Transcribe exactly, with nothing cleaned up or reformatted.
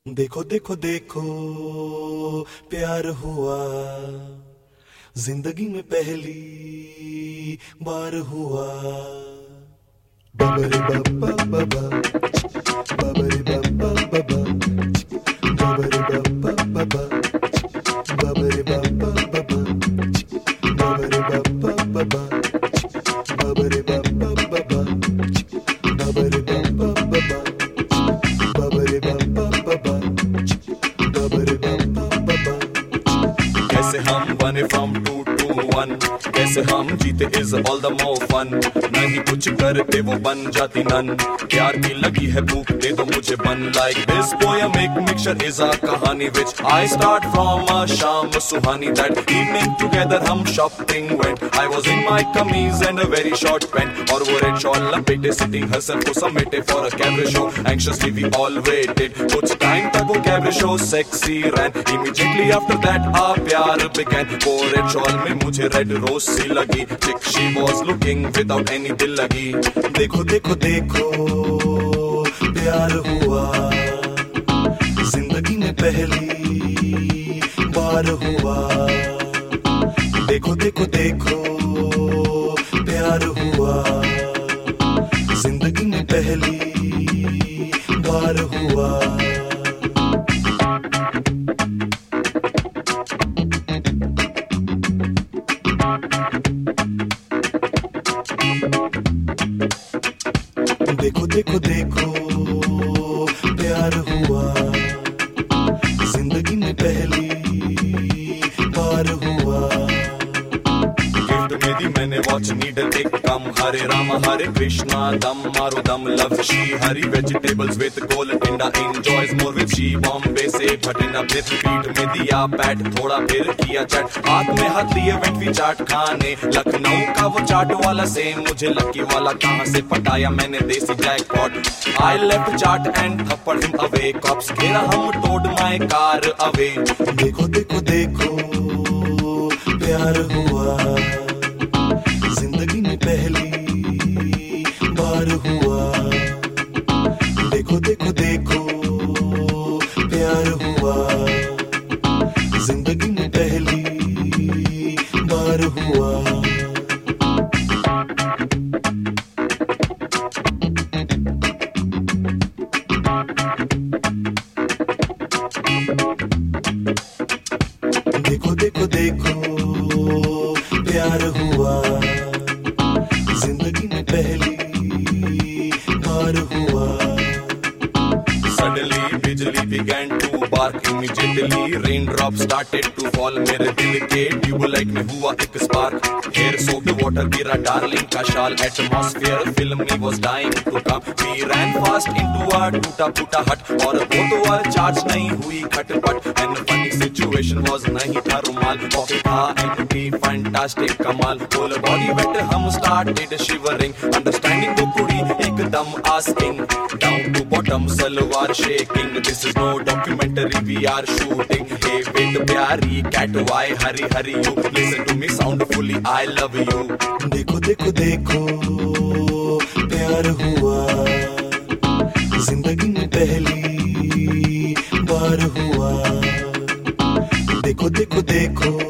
देखो देखो देखो प्यार हुआ, जिंदगी में पहली बार हुआ। बबरे बब्बा बब्बा, बबरे बब्बा बब्बा, बबरे बब्बा बब्बा, बबरे बब्बा बब्बा, बबरे बब्बा बब्बा, बबरे बब्बा बब्बा, बबरे बब्बा बब्बा, बबरे बब्बा बब्बा, बबरे बब्बा बब्बा। कैसे हम बने from two to one, कैसे हम जीते is all the more fun। नहीं कुछ करते वो बन जाती नन, प्यार की लगी है भूख दे दो मुझे बन। Like this poem एक mixture is a कहानी which I start from a शाम सुहानी। That evening together हम shopping went, I was in my kameez and a very short pant, और वो red shawl लपेटे sitting हसन को समेटे for a cabaret show। Anxiously we all waited, कुछ time तक वो cabaret show sexy ran। Immediately after that our प्यार began, वो red shawl में मुझे red rose सी लगी। Chick she was looking without any दिल लगी। देखो देखो देखो प्यार हुआ, जिंदगी में पहली बार हुआ। देखो देखो देखो प्यार हुआ, जिंदगी में पहली बार हुआ। देखो देखो देखो प्यार हुआ, जिंदगी में पहली बार हुआ। गिफ्ट में दी मैंने वॉच नीडल एक कम, हरे राम हरे कृष्णा दम मारो दम। लव शी हरी वेजिटेबल्स विद गोल टिंडा, enjoys more with she Bombay से भटिंडा। फिर पीठ में दिया पैट थोड़ा फिर किया चट, हाथ में हाथ लिए वेंट भी चाट खाने। लखनऊ का वो चाट वाला सेम मुझे लकी वाला कहाँ से पटाया मैंने देसी jackpot. I left chat and थप्पड़ हिम अवे, कॉप्स घेरा हम टोड माय कार अवे। देखो देखो देखो प्यार हुआ, जिंदगी में पहली बार हुआ। देखो देखो देखो प्यार हुआ, जिंदगी में पहली बार हुआ। देखो देखो देखो प्यार हुआ, जिंदगी में पहली बार हुआ। Suddenly बिजली began to bark, immediately raindrops started to fall। मेरे दिल के ट्यूबलाइट में हुआ एक स्पार्क, hair soaked water गिरा डार्लिंग का शाल। Atmosphere filmy was dying to come, we ran fast into a टूटा फूटा हट, और वो तो और चार्ज नहीं हुई खटपट। And funny situation was नहीं था रुमाल, pocket था empty fantastic कमाल। Whole body wet हम started shivering, understanding वो कुड़ी एकदम asking। Down to bottom salwar shaking, this is no documentary we are shooting। Hey wait प्यारी cat why hurry hurry you, listen to me soundfully I love you। देखो देखो देखो प्यार हुआ, जिंदगी में पहली बार हुआ। देखो देखो देखो